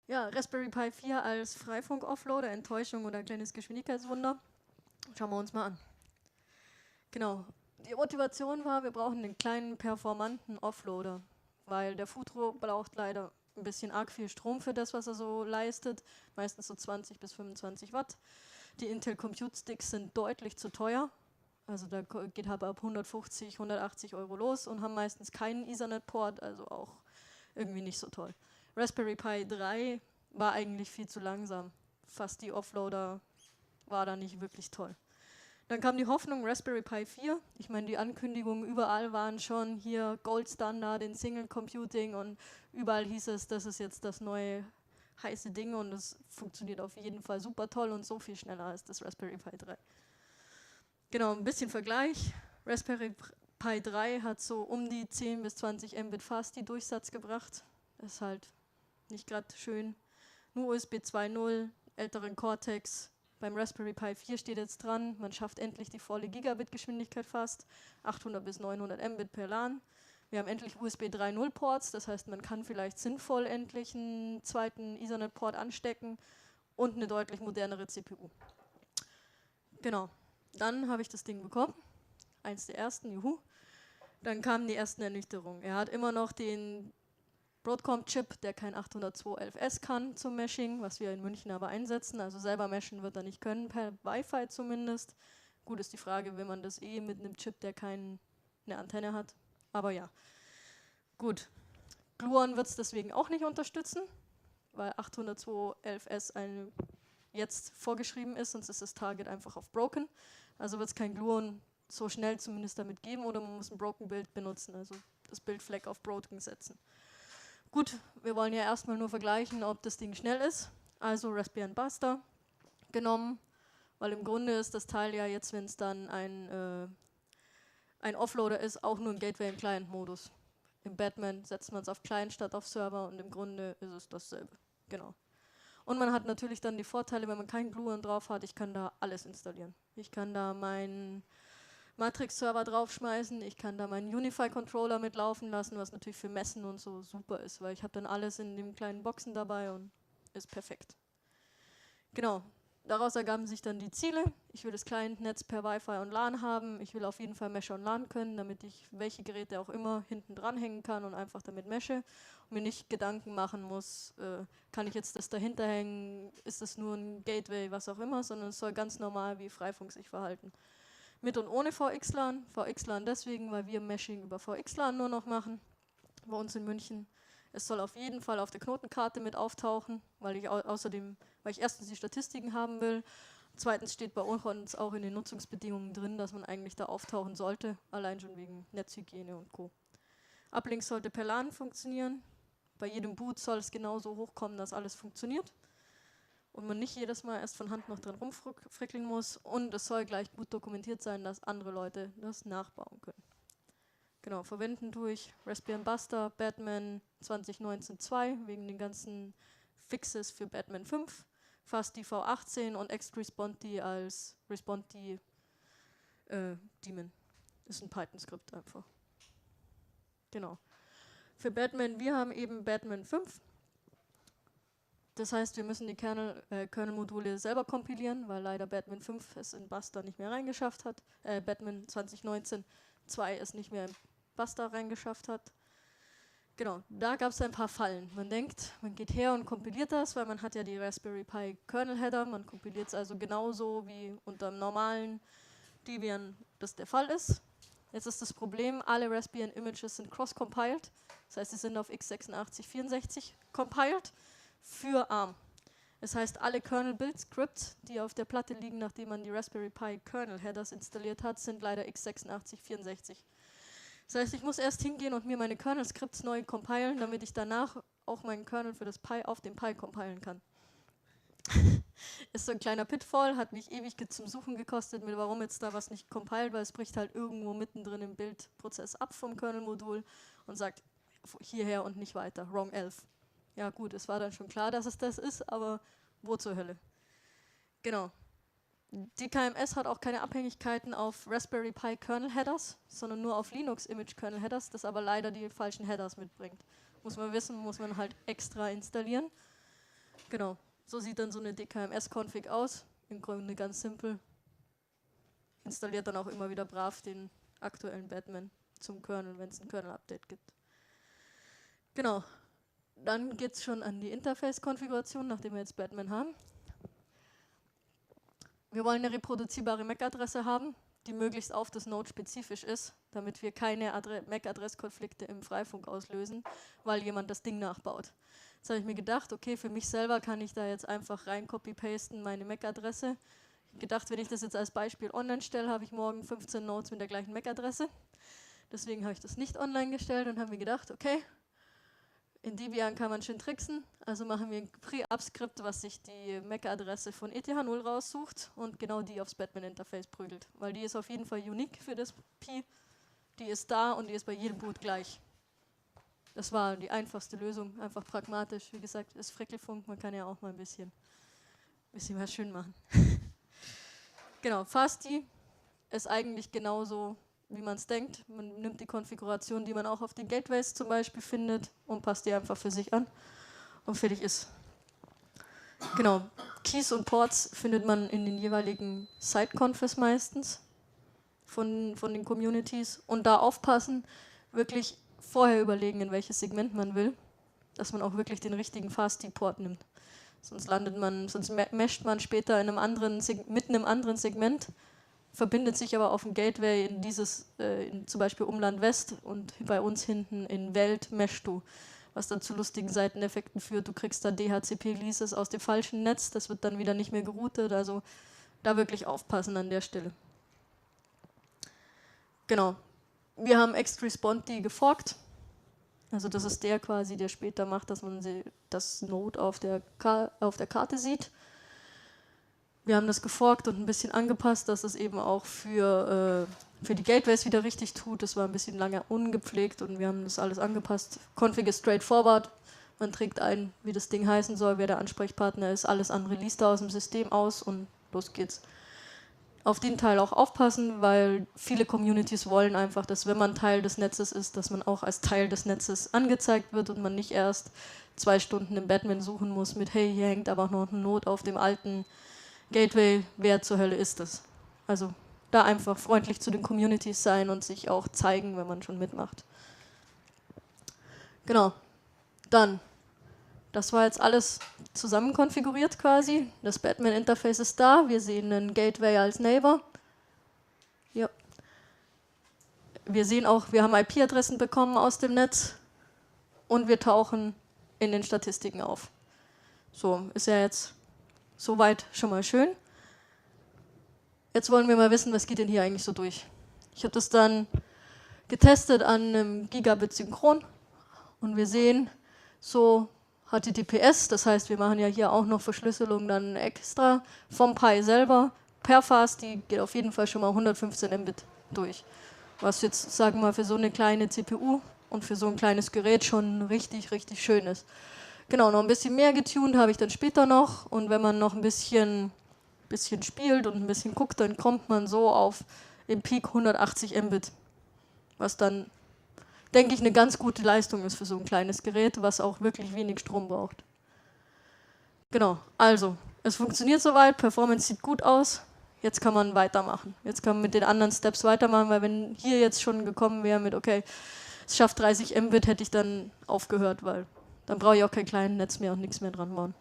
Ja, Raspberry Pi 4 als Freifunk-Offloader, Enttäuschung oder kleines Geschwindigkeitswunder. Schauen wir uns mal an. Genau. Die Motivation war, wir brauchen einen kleinen, performanten Offloader, weil der Futro braucht leider ein bisschen arg viel Strom für das, was er so leistet, meistens so 20 bis 25 Watt. Die Intel Compute Sticks sind deutlich zu teuer, also da geht halt ab 150, 180 Euro los und haben meistens keinen Ethernet-Port, also auch irgendwie nicht so toll. Raspberry Pi 3 war eigentlich viel zu langsam. Fast die Offloader war da nicht wirklich toll. Dann kam die Hoffnung Raspberry Pi 4. Ich meine, die Ankündigungen überall waren schon hier Goldstandard in Single Computing und überall hieß es, das ist jetzt das neue heiße Ding und es funktioniert auf jeden Fall super toll und so viel schneller als das Raspberry Pi 3. Genau, ein bisschen Vergleich. Raspberry Pi 3 hat so um die 10 bis 20 Mbit Fasti-Durchsatz gebracht. Das ist halt nicht gerade schön. Nur USB 2.0, älteren Cortex. Beim Raspberry Pi 4 steht jetzt dran, man schafft endlich die volle Gigabit-Geschwindigkeit fast, 800 bis 900 Mbit per LAN. Wir haben endlich USB 3.0 Ports, das heißt, man kann vielleicht sinnvoll endlich einen zweiten Ethernet-Port anstecken und eine deutlich modernere CPU. Genau, dann habe ich das Ding bekommen, eins der ersten, juhu. Dann kamen die ersten Ernüchterungen. Er hat immer noch den Broadcom-Chip, der kein 802.11s kann zum Meshing, was wir in München aber einsetzen. Also selber meshen wird er nicht können, per Wi-Fi zumindest. Gut ist die Frage, will man das mit einem Chip, der keine Antenne hat. Aber ja, gut. Gluon wird es deswegen auch nicht unterstützen, weil 802.11s jetzt vorgeschrieben ist, sonst ist das Target einfach auf Broken. Also wird es kein Gluon so schnell zumindest damit geben oder man muss ein Broken-Bild benutzen, also das Bildfleck auf Broken setzen. Gut, wir wollen ja erstmal nur vergleichen, ob das Ding schnell ist. Also Raspbian Buster genommen, weil im Grunde ist das Teil ja jetzt, wenn es dann ein Offloader ist, auch nur ein Gateway im Client-Modus. Im Batman setzt man es auf Client statt auf Server und im Grunde ist es dasselbe. Genau. Und man hat natürlich dann die Vorteile, wenn man keinen Gluon drauf hat, ich kann da alles installieren. Ich kann da meinen Matrix-Server draufschmeißen, ich kann da meinen Unify-Controller mitlaufen lassen, was natürlich für Messen und so super ist, weil ich habe dann alles in den kleinen Boxen dabei und ist perfekt. Genau, daraus ergaben sich dann die Ziele. Ich will das Client-Netz per Wi-Fi und LAN haben, ich will auf jeden Fall Mesh und LAN können, damit ich welche Geräte auch immer hinten dranhängen kann und einfach damit mesche und mir nicht Gedanken machen muss, kann ich jetzt das dahinter hängen, ist das nur ein Gateway, was auch immer, sondern es soll ganz normal wie Freifunk sich verhalten. Mit und ohne VXLAN. VXLAN deswegen, weil wir Meshing über VXLAN nur noch machen, bei uns in München. Es soll auf jeden Fall auf der Knotenkarte mit auftauchen, weil ich außerdem, weil ich erstens die Statistiken haben will. Zweitens steht bei uns auch in den Nutzungsbedingungen drin, dass man eigentlich da auftauchen sollte, allein schon wegen Netzhygiene und Co. Uplink sollte per LAN funktionieren. Bei jedem Boot soll es genauso hochkommen, dass alles funktioniert und man nicht jedes Mal erst von Hand noch dran rumfrickeln muss. Und es soll gleich gut dokumentiert sein, dass andere Leute das nachbauen können. Genau, verwenden durch Raspbian Buster, Batman 2019-2 wegen den ganzen Fixes für Batman 5, Fast V18 und XResponD als RespondD Daemon. Ist ein Python-Skript einfach. Genau. Für Batman, wir haben eben Batman 5. Das heißt, wir müssen die Kernel-Module selber kompilieren, weil leider Batman 5 es in Buster nicht mehr reingeschafft hat. Batman 2019 2 es nicht mehr in Buster reingeschafft hat. Genau, da gab es ein paar Fallen. Man denkt, man geht her und kompiliert das, weil man hat ja die Raspberry Pi Kernel-Header. Man kompiliert es also genauso wie unter dem normalen Debian das der Fall ist. Jetzt ist das Problem, alle Raspbian Images sind cross-compiled. Das heißt, sie sind auf x86-64 compiled für ARM. Das heißt, alle Kernel-Build-Scripts, die auf der Platte liegen, nachdem man die Raspberry Pi Kernel-Headers installiert hat, sind leider x86-64. Das heißt, ich muss erst hingehen und mir meine Kernel-Scripts neu compilen, damit ich danach auch meinen Kernel für das Pi auf dem Pi compilen kann. Ist so ein kleiner Pitfall, hat mich ewig zum Suchen gekostet, mit warum jetzt da was nicht compiled, weil es bricht halt irgendwo mittendrin im Bildprozess ab vom Kernel-Modul und sagt hierher und nicht weiter, wrong 11. Ja gut, es war dann schon klar, dass es das ist, aber wo zur Hölle? Genau. Die KMS hat auch keine Abhängigkeiten auf Raspberry Pi Kernel Headers, sondern nur auf Linux Image Kernel Headers, das aber leider die falschen Headers mitbringt. Muss man wissen, muss man halt extra installieren. Genau, so sieht dann so eine DKMS-Config aus. Im Grunde ganz simpel. Installiert dann auch immer wieder brav den aktuellen Batman zum Kernel, wenn es ein Kernel-Update gibt. Genau, dann geht es schon an die Interface-Konfiguration, nachdem wir jetzt Batman haben. Wir wollen eine reproduzierbare MAC-Adresse haben, die möglichst auf das Node spezifisch ist, damit wir keine MAC-Adresskonflikte im Freifunk auslösen, weil jemand das Ding nachbaut. Jetzt habe ich mir gedacht, okay, für mich selber kann ich da jetzt einfach rein copy-pasten meine MAC-Adresse. Gedacht, wenn ich das jetzt als Beispiel online stelle, habe ich morgen 15 Nodes mit der gleichen MAC-Adresse. Deswegen habe ich das nicht online gestellt und habe mir gedacht, okay, in Debian kann man schön tricksen, also machen wir ein Pre-Up-Skript, was sich die MAC-Adresse von ETH0 raussucht und genau die aufs Batman-Interface prügelt, weil die ist auf jeden Fall unique für das Pi, die ist da und die ist bei jedem Boot gleich. Das war die einfachste Lösung, einfach pragmatisch, wie gesagt, ist Frickelfunk, man kann ja auch mal ein bisschen was schön machen. Genau, Fasti ist eigentlich genauso, wie man es denkt. Man nimmt die Konfiguration, die man auch auf den Gateways zum Beispiel findet und passt die einfach für sich an und fertig ist. Genau, Keys und Ports findet man in den jeweiligen Site-Confs meistens von den Communities und da aufpassen, wirklich vorher überlegen, in welches Segment man will, dass man auch wirklich den richtigen Fasti-Port nimmt. Sonst mescht man später in mitten im anderen Segment, verbindet sich aber auf dem Gateway in dieses, zum Beispiel Umland West und bei uns hinten in Welt meshst du, was dann zu lustigen Seiteneffekten führt. Du kriegst da DHCP-Leases aus dem falschen Netz, das wird dann wieder nicht mehr geroutet, also da wirklich aufpassen an der Stelle. Genau, wir haben XResponD geforkt. Also das ist der quasi, der später macht, dass man das Node auf der Karte sieht. Wir haben das geforkt und ein bisschen angepasst, dass es eben auch für die Gateways wieder richtig tut. Das war ein bisschen lange ungepflegt und wir haben das alles angepasst. Config ist straightforward. Man trägt ein, wie das Ding heißen soll, wer der Ansprechpartner ist. Alles andere liest er aus dem System aus und los geht's. Auf den Teil auch aufpassen, weil viele Communities wollen einfach, dass wenn man Teil des Netzes ist, dass man auch als Teil des Netzes angezeigt wird und man nicht erst 2 Stunden im Batman suchen muss mit, hey, hier hängt aber noch eine Node auf dem alten Gateway, wer zur Hölle ist das? Also da einfach freundlich zu den Communities sein und sich auch zeigen, wenn man schon mitmacht. Genau, dann, das war jetzt alles zusammen konfiguriert quasi. Das Batman-Interface ist da, wir sehen einen Gateway als Neighbor. Ja. Wir sehen auch, wir haben IP-Adressen bekommen aus dem Netz und wir tauchen in den Statistiken auf. So, ist ja jetzt soweit schon mal schön. Jetzt wollen wir mal wissen, was geht denn hier eigentlich so durch. Ich habe das dann getestet an einem Gigabit Synchron und wir sehen so HTTPS, das heißt, wir machen ja hier auch noch Verschlüsselung dann extra vom Pi selber. Per Fasti geht auf jeden Fall schon mal 115 Mbit durch. Was jetzt, sagen wir mal, für so eine kleine CPU und für so ein kleines Gerät schon richtig, richtig schön ist. Genau, noch ein bisschen mehr getuned habe ich dann später noch und wenn man noch ein bisschen spielt und ein bisschen guckt, dann kommt man so auf im Peak 180 Mbit, was dann, denke ich, eine ganz gute Leistung ist für so ein kleines Gerät, was auch wirklich wenig Strom braucht. Genau, also, es funktioniert soweit, Performance sieht gut aus, jetzt kann man weitermachen. Jetzt kann man mit den anderen Steps weitermachen, weil wenn hier jetzt schon gekommen wäre mit, okay, es schafft 30 Mbit, hätte ich dann aufgehört, weil dann brauche ich auch kein kleines Netz mehr und nichts mehr dran bauen.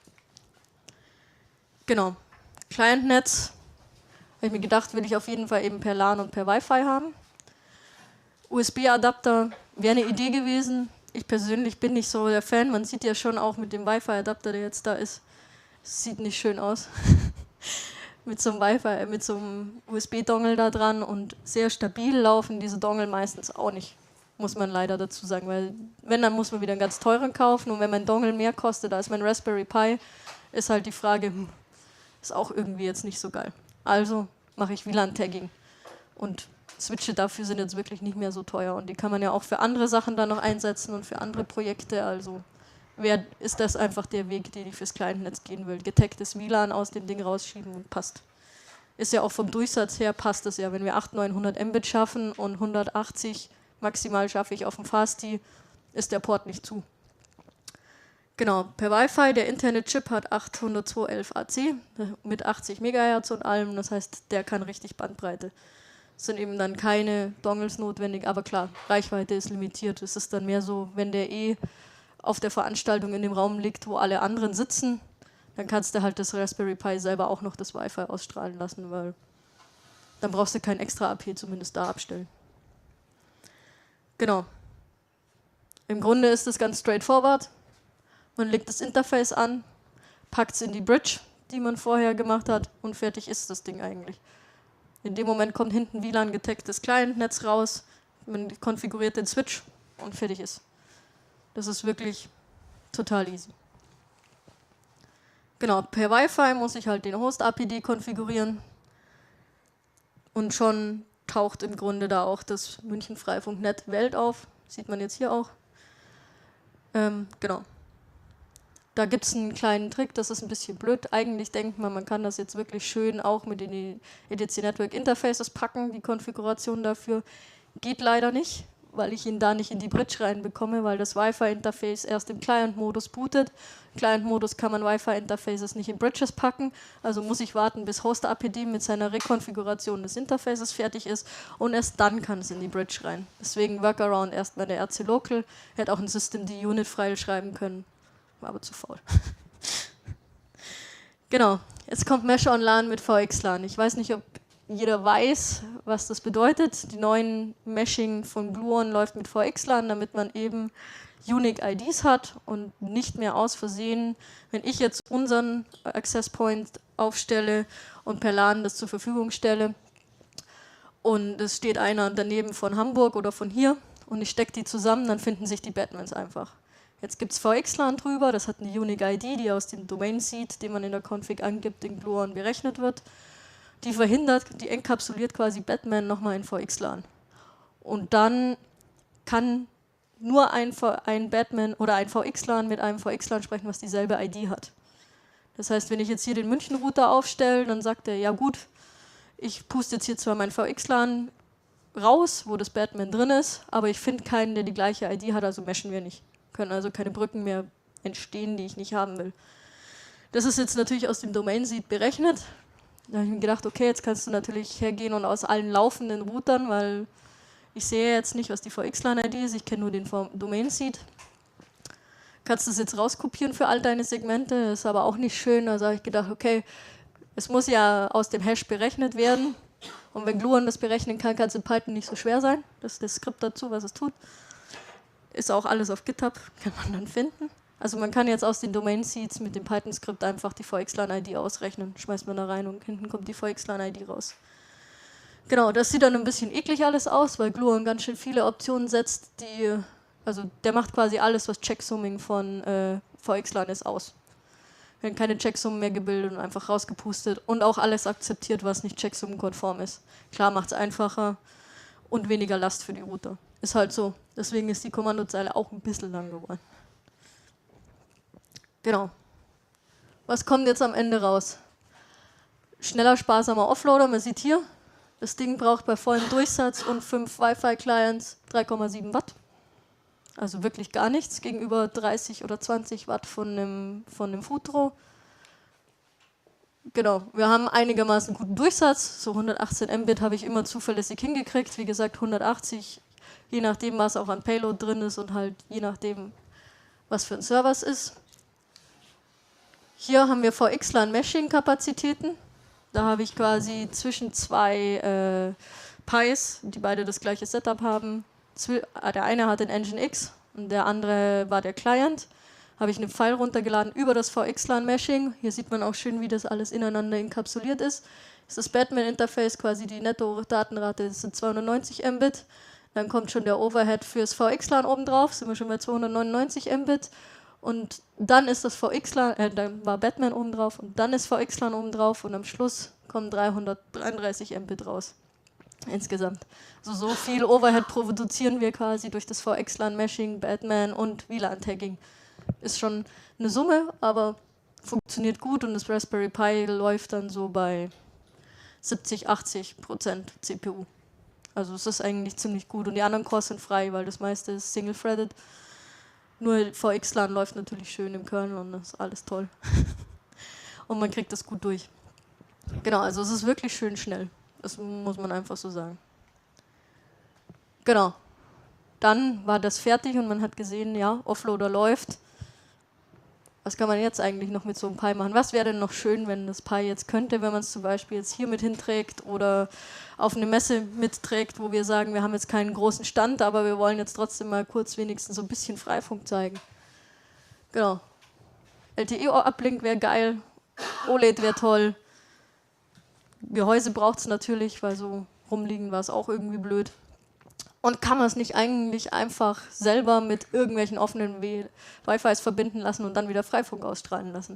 Genau, Client-Netz, habe ich mir gedacht, will ich auf jeden Fall eben per LAN und per Wi-Fi haben. USB-Adapter wäre eine Idee gewesen. Ich persönlich bin nicht so der Fan. Man sieht ja schon auch mit dem Wi-Fi-Adapter, der jetzt da ist, sieht nicht schön aus. Mit so einem USB-Dongle da dran und sehr stabil laufen diese Dongle meistens auch nicht, muss man leider dazu sagen, weil wenn, dann muss man wieder einen ganz teuren kaufen und wenn mein Dongle mehr kostet als mein Raspberry Pi, ist halt die Frage, ist auch irgendwie jetzt nicht so geil. Also mache ich WLAN-Tagging und Switche dafür sind jetzt wirklich nicht mehr so teuer und die kann man ja auch für andere Sachen dann noch einsetzen und für andere Projekte, also ist das einfach der Weg, den ich fürs Client-Netz gehen will. Getaggtes WLAN aus dem Ding rausschieben und passt. Ist ja auch vom Durchsatz her, passt es ja, wenn wir 800, 900 Mbit schaffen und 180 maximal schaffe ich auf dem Fasti, ist der Port nicht zu. Genau, per Wi-Fi, der interne Chip hat 802.11ac mit 80 MHz und allem, das heißt, der kann richtig Bandbreite. Es sind eben dann keine Dongles notwendig, aber klar, Reichweite ist limitiert. Es ist dann mehr so, wenn der auf der Veranstaltung in dem Raum liegt, wo alle anderen sitzen, dann kannst du halt das Raspberry Pi selber auch noch das Wi-Fi ausstrahlen lassen, weil dann brauchst du kein extra AP zumindest da abstellen. Genau. Im Grunde ist es ganz straightforward. Man legt das Interface an, packt es in die Bridge, die man vorher gemacht hat, und fertig ist das Ding eigentlich. In dem Moment kommt hinten WLAN-getaggtes Client-Netz raus, man konfiguriert den Switch und fertig ist. Das ist wirklich total easy. Genau, per Wi-Fi muss ich halt den Host-APD konfigurieren und schon taucht im Grunde da auch das München Freifunk-Net Welt auf. Sieht man jetzt hier auch. Genau. Da gibt es einen kleinen Trick, das ist ein bisschen blöd. Eigentlich denkt man kann das jetzt wirklich schön auch mit in die EDC Network Interfaces packen, die Konfiguration dafür. Geht leider nicht, weil ich ihn da nicht in die Bridge reinbekomme, weil das Wi-Fi-Interface erst im Client-Modus bootet. Im Client-Modus kann man Wi-Fi-Interfaces nicht in Bridges packen, also muss ich warten, bis Host-APD mit seiner Rekonfiguration des Interfaces fertig ist und erst dann kann es in die Bridge rein. Deswegen Workaround erstmal der RC-Local, hätte auch ein Systemd-Unit-File schreiben können, war aber zu faul. Genau, jetzt kommt Mesh on LAN mit VXLAN. Ich weiß nicht, ob jeder weiß, was das bedeutet. Die neuen Meshing von Gluon läuft mit VXLAN, damit man eben Unique IDs hat und nicht mehr aus Versehen, wenn ich jetzt unseren Access Point aufstelle und per LAN das zur Verfügung stelle und es steht einer daneben von Hamburg oder von hier und ich stecke die zusammen, dann finden sich die Batmans einfach. Jetzt gibt es VXLAN drüber, das hat eine Unique ID, die aus dem Domain Seed, den man in der Config angibt, in Gluon berechnet wird. Die enkapsuliert quasi Batman nochmal in VXLAN. Und dann kann nur ein Batman oder ein VXLAN mit einem VXLAN sprechen, was dieselbe ID hat. Das heißt, wenn ich jetzt hier den München-Router aufstelle, dann sagt er, ja gut, ich puste jetzt hier zwar mein VXLAN raus, wo das Batman drin ist, aber ich finde keinen, der die gleiche ID hat, also meshen wir nicht. Können also keine Brücken mehr entstehen, die ich nicht haben will. Das ist jetzt natürlich aus dem Domain-Seed berechnet. Da habe ich mir gedacht, okay, jetzt kannst du natürlich hergehen und aus allen laufenden Routern, weil ich sehe jetzt nicht, was die VXLAN-ID ist, ich kenne nur den Domain-Seed. Kannst du das jetzt rauskopieren für all deine Segmente, das ist aber auch nicht schön. Also habe ich gedacht, okay, es muss ja aus dem Hash berechnet werden. Und wenn Gluon das berechnen kann, kann es in Python nicht so schwer sein. Das ist das Skript dazu, was es tut. Ist auch alles auf GitHub, kann man dann finden. Also man kann jetzt aus den Domain-Seeds mit dem Python-Skript einfach die VXLAN-ID ausrechnen. Schmeißt man da rein und hinten kommt die VXLAN-ID raus. Genau, das sieht dann ein bisschen eklig alles aus, weil Gluon ganz schön viele Optionen setzt, also der macht quasi alles, was Checksumming von VXLAN ist, aus. Werden keine Checksummen mehr gebildet und einfach rausgepustet und auch alles akzeptiert, was nicht Checksummenkonform ist. Klar, macht es einfacher und weniger Last für die Router. Ist halt so. Deswegen ist die Kommandozeile auch ein bisschen lang geworden. Genau. Was kommt jetzt am Ende raus? Schneller, sparsamer Offloader. Man sieht hier, das Ding braucht bei vollem Durchsatz und 5 Wi-Fi-Clients 3,7 Watt. Also wirklich gar nichts gegenüber 30 oder 20 Watt von einem Futro. Genau, wir haben einigermaßen guten Durchsatz. So 118 Mbit habe ich immer zuverlässig hingekriegt. Wie gesagt, 180, je nachdem, was auch an Payload drin ist und halt je nachdem, was für ein Server es ist. Hier haben wir VXLAN-Meshing-Kapazitäten. Da habe ich quasi zwischen zwei Pis, die beide das gleiche Setup haben. Der eine hat den Nginx und der andere war der Client. Habe ich einen File runtergeladen über das VXLAN-Meshing. Hier sieht man auch schön, wie das alles ineinander enkapsuliert ist. Das ist das Batman-Interface, quasi die Netto-Datenrate, das sind 290 Mbit. Dann kommt schon der Overhead fürs VXLAN oben drauf, sind wir schon bei 299 Mbit. Und dann ist das VXLAN, dann war Batman oben drauf und dann ist VXLAN oben drauf und am Schluss kommen 333 Mbit raus. Insgesamt. Also so viel Overhead produzieren wir quasi durch das VXLAN-Meshing, Batman und WLAN-Tagging. Ist schon eine Summe, aber funktioniert gut und das Raspberry Pi läuft dann so bei 70-80% CPU. Also es ist eigentlich ziemlich gut und die anderen Cores sind frei, weil das meiste ist single-threaded. Nur VXLAN läuft natürlich schön im Kernel und das ist alles toll. Und man kriegt das gut durch. Genau, also es ist wirklich schön schnell. Das muss man einfach so sagen. Genau. Dann war das fertig und man hat gesehen, ja, Offloader läuft. Was kann man jetzt eigentlich noch mit so einem Pi machen? Was wäre denn noch schön, wenn das Pi jetzt könnte, wenn man es zum Beispiel jetzt hier mit hinträgt oder auf eine Messe mitträgt, wo wir sagen, wir haben jetzt keinen großen Stand, aber wir wollen jetzt trotzdem mal kurz wenigstens so ein bisschen Freifunk zeigen. Genau. LTE-Uplink wäre geil, OLED wäre toll. Gehäuse braucht es natürlich, weil so rumliegen war es auch irgendwie blöd. Und kann man es nicht eigentlich einfach selber mit irgendwelchen offenen Wi-Fis verbinden lassen und dann wieder Freifunk ausstrahlen lassen?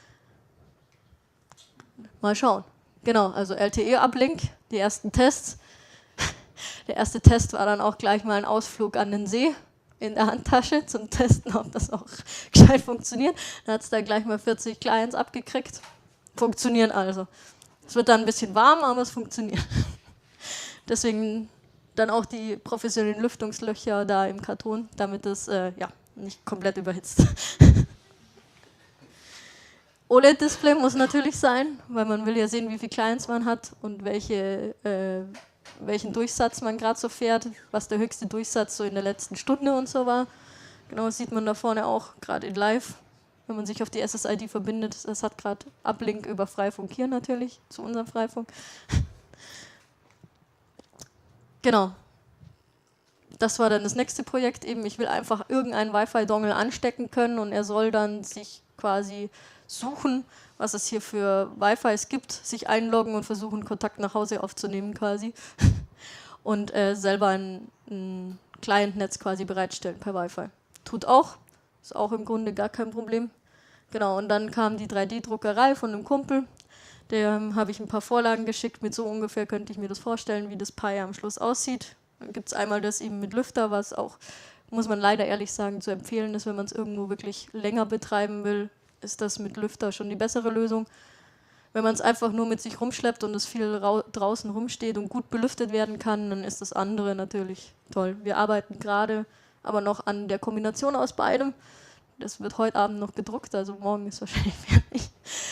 Mal schauen. Genau, also LTE-Uplink, die ersten Tests. Der erste Test war dann auch gleich mal ein Ausflug an den See in der Handtasche zum Testen, ob das auch gescheit funktioniert. Dann hat es da gleich mal 40 Clients abgekriegt. Funktionieren also. Es wird dann ein bisschen warm, aber es funktioniert. Deswegen dann auch die professionellen Lüftungslöcher da im Karton, damit es nicht komplett überhitzt. OLED-Display muss natürlich sein, weil man will ja sehen, wie viele Clients man hat und welchen Durchsatz man gerade so fährt, was der höchste Durchsatz so in der letzten Stunde und so war. Genau, das sieht man da vorne auch, gerade in Live, wenn man sich auf die SSID verbindet. Das hat gerade Uplink über Freifunk hier natürlich, zu unserem Freifunk. Genau. Das war dann das nächste Projekt eben. Ich will einfach irgendeinen Wi-Fi-Dongle anstecken können und er soll dann sich quasi suchen, was es hier für Wi-Fis gibt, sich einloggen und versuchen, Kontakt nach Hause aufzunehmen quasi. Und selber ein Client-Netz quasi bereitstellen per Wi-Fi. Tut auch, ist auch im Grunde gar kein Problem. Genau, und dann kam die 3D-Druckerei von einem Kumpel. Dem habe ich ein paar Vorlagen geschickt, mit so ungefähr könnte ich mir das vorstellen, wie das Pi am Schluss aussieht. Dann gibt es einmal das eben mit Lüfter, was auch, muss man leider ehrlich sagen, zu empfehlen ist, wenn man es irgendwo wirklich länger betreiben will, ist das mit Lüfter schon die bessere Lösung. Wenn man es einfach nur mit sich rumschleppt und es viel draußen rumsteht und gut belüftet werden kann, dann ist das andere natürlich toll. Wir arbeiten gerade aber noch an der Kombination aus beidem. Das wird heute Abend noch gedruckt, also morgen ist wahrscheinlich fertig.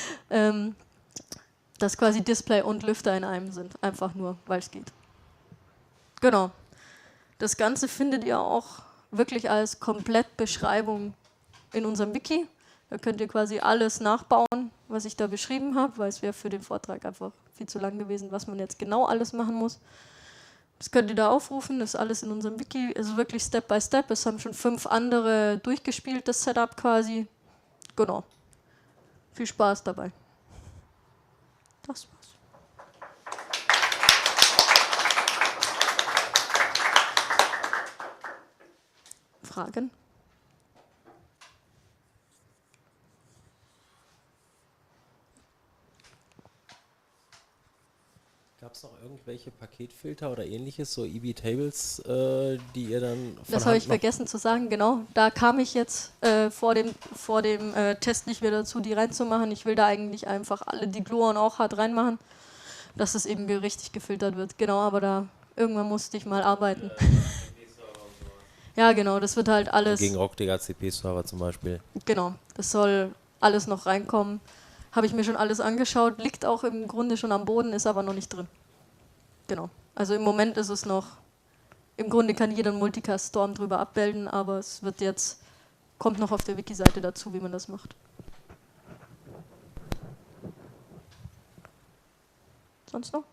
Dass quasi Display und Lüfter in einem sind, einfach nur, weil es geht. Genau. Das Ganze findet ihr auch wirklich als Komplettbeschreibung in unserem Wiki. Da könnt ihr quasi alles nachbauen, was ich da beschrieben habe, weil es wäre für den Vortrag einfach viel zu lang gewesen, was man jetzt genau alles machen muss. Das könnt ihr da aufrufen, das ist alles in unserem Wiki, ist wirklich Step by Step. Es haben schon 5 andere durchgespielt, das Setup quasi. Genau. Viel Spaß dabei. Das war's. Fragen? Gab es noch irgendwelche Paketfilter oder ähnliches, so EB-Tables, die ihr dann von Das habe Hand ich vergessen zu sagen, genau. Da kam ich jetzt vor dem Test nicht mehr dazu, die reinzumachen. Ich will da eigentlich einfach alle, die Gluon auch hart reinmachen, dass es eben richtig gefiltert wird. Genau, aber da irgendwann musste ich mal arbeiten. Ja, genau, das wird halt also alles. gegen Rockdigger CP-Server zum Beispiel? Genau, das soll alles noch reinkommen. Habe ich mir schon alles angeschaut, liegt auch im Grunde schon am Boden, ist aber noch nicht drin. Genau. Also im Moment ist es noch, im Grunde kann jeder einen Multicast Storm drüber abbilden, aber es wird jetzt, kommt noch auf der Wiki-Seite dazu, wie man das macht. Sonst noch?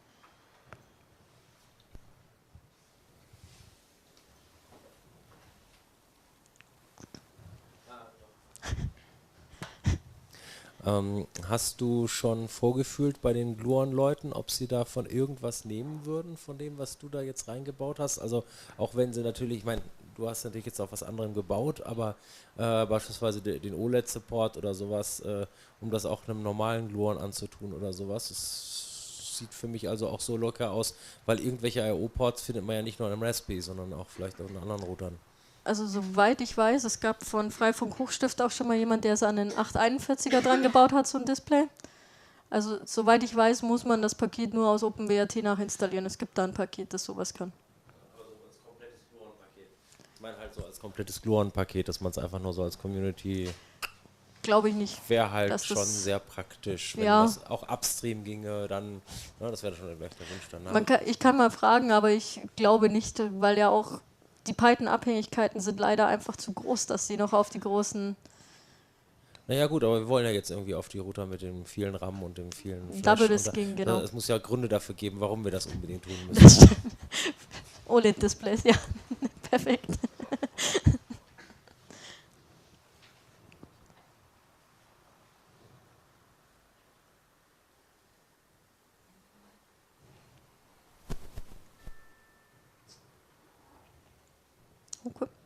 Hast du schon vorgefühlt bei den Gluon-Leuten, ob sie davon irgendwas nehmen würden, von dem, was du da jetzt reingebaut hast? Also auch wenn sie natürlich, ich meine, du hast natürlich jetzt auf was anderem gebaut, aber beispielsweise den OLED-Support oder sowas, um das auch einem normalen Gluon anzutun oder sowas. Das sieht für mich also auch so locker aus, weil irgendwelche I/O-Ports findet man ja nicht nur in einem Raspberry, sondern auch vielleicht auch in anderen Routern. Also soweit ich weiß, es gab von Freifunk Hochstift auch schon mal jemand, der es an den 841er dran gebaut hat, so ein Display. Also soweit ich weiß, muss man das Paket nur aus OpenWRT nachinstallieren. Es gibt da ein Paket, das sowas kann. Also das komplettes Gluon-Paket. meine halt so als komplettes Gluon-Paket, dass man es einfach nur so als Community Glaube ich nicht. wäre halt dass schon das, sehr praktisch, wenn ja, das auch upstream ginge, dann, das wäre schon vielleicht der Wunsch danach. ich kann mal fragen, aber ich glaube nicht, weil ja auch die Python-Abhängigkeiten sind leider einfach zu groß, dass sie noch auf die großen Naja gut, aber wir wollen ja jetzt irgendwie auf die Router mit dem vielen RAM und dem vielen Double Flash. Und Disking, genau. es muss ja Gründe dafür geben, warum wir das unbedingt tun müssen. Das stimmt. OLED-Displays, ja, perfekt. Okay.